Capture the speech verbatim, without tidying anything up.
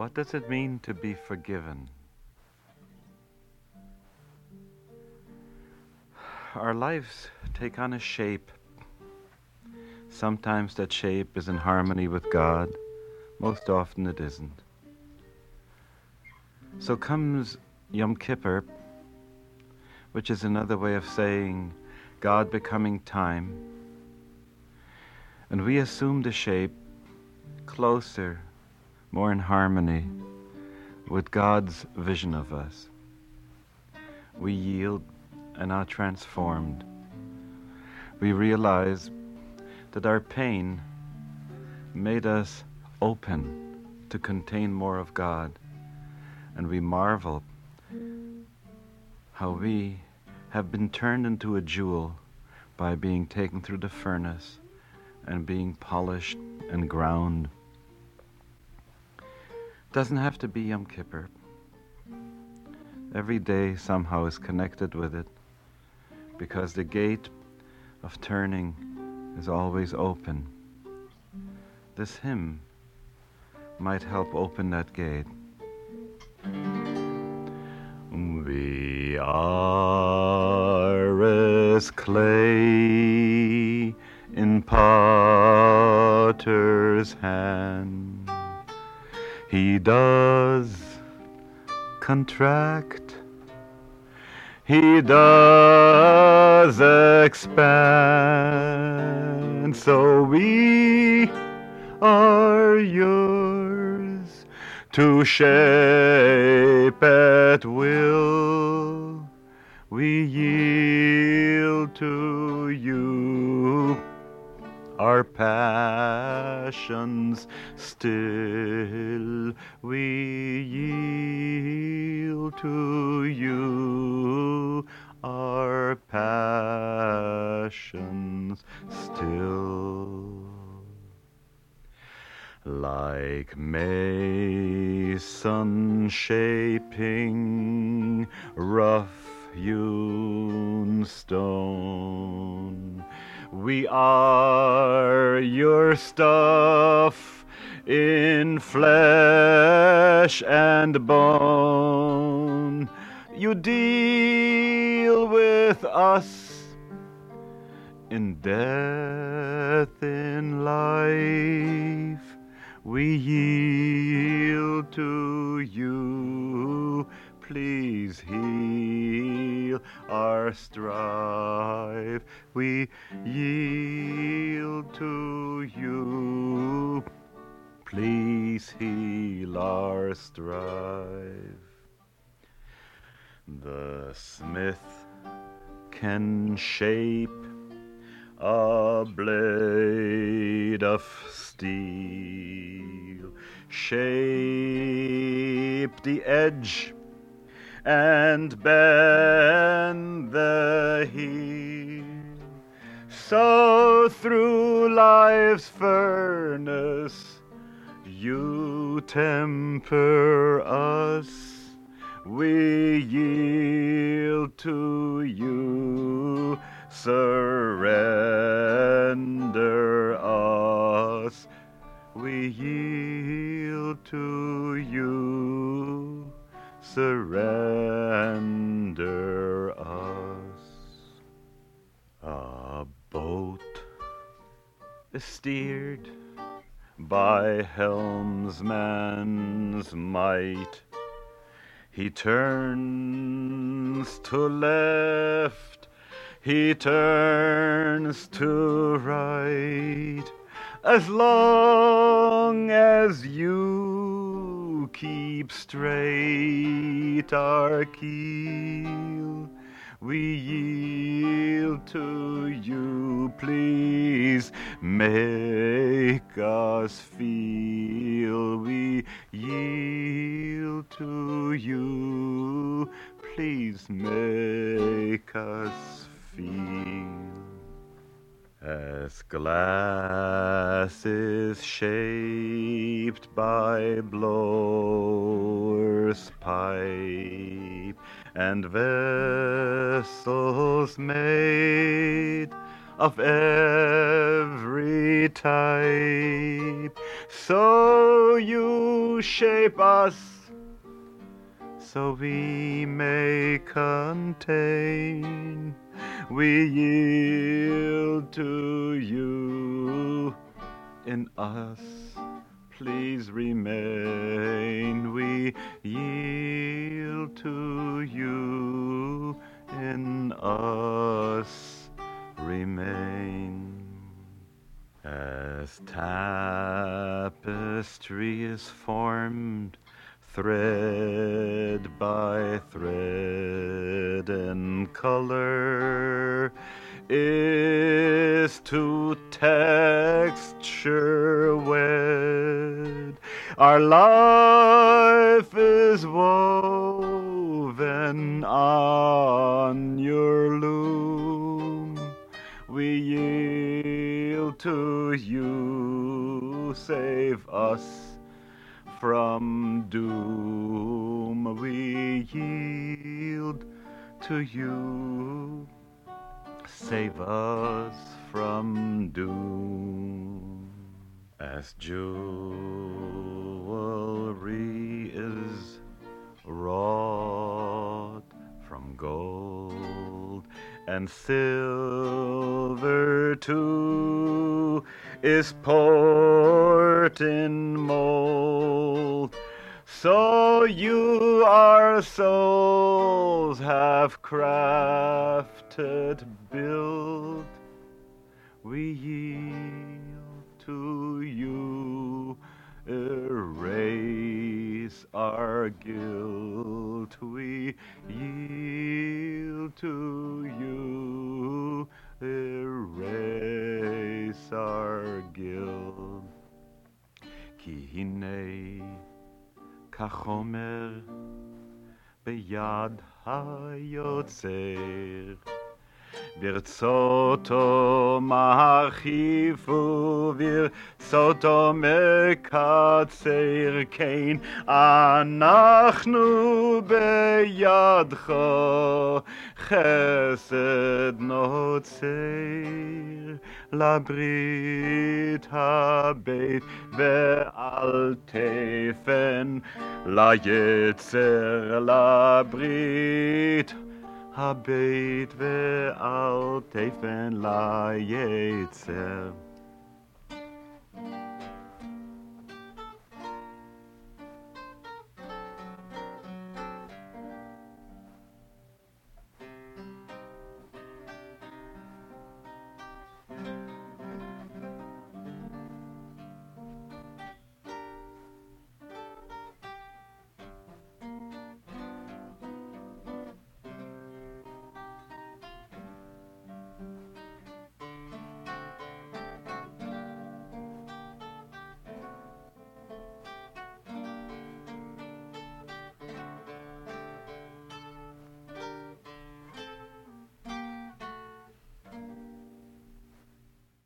What does it mean to be forgiven? Our lives take on a shape. Sometimes that shape is in harmony with God. Most often it isn't. So comes Yom Kippur, which is another way of saying God becoming time. And we assume the shape closer, more in harmony with God's vision of us. We yield and are transformed. We realize that our pain made us open to contain more of God, and we marvel how we have been turned into a jewel by being taken through the furnace and being polished and ground. It doesn't have to be Yom Kippur. Every day somehow is connected with it, because the gate of turning is always open. This hymn might help open that gate. We are as clay in potter's hand. He does contract, he does expand, so we are yours to shape at will. We yield to you our passions still. We yield to you our passions still. Like mason shaping rough-hewn stone, we are your stuff in flesh and bone. You deal with us in death, in life. We yield to you. Please heal our strife. We yield to you. Please heal our strife. The smith can shape a blade of steel, shape the edge and bend the heel. So through life's furnace you temper us. We yield to you. Surrender us. We yield to you. Surrender us. A boat is steered by helmsman's might. He turns to left, he turns to right. As long as you keep straight our keel, we yield to you. Please make us feel. We yield to you. Please make us feel. As glass is shaped by blower's pipe, and vessels made of every type, shape. So you shape us, so we may contain. We yield to you. In us, please remain. We yield to you. In us, remain. As tapestry is formed, thread by thread, and color is to texture wed. Our life is woven on your loom. We yield to you, save us from doom. We yield to you, save us from doom. As jewelry is wrought from gold, and silver too is poured in mold, so you our souls have crafted, built. We yield to you, erase our guilt. We yield to you, erase our guilt. Ki hinei kachomer beyad hayotzer, ברצותו מרחיב וברצותו מקצר, כן אנחנו בידך חסד נוצר, לברית הבית ועל תפן, ליצר לברית הבית ועל תפן ליצר.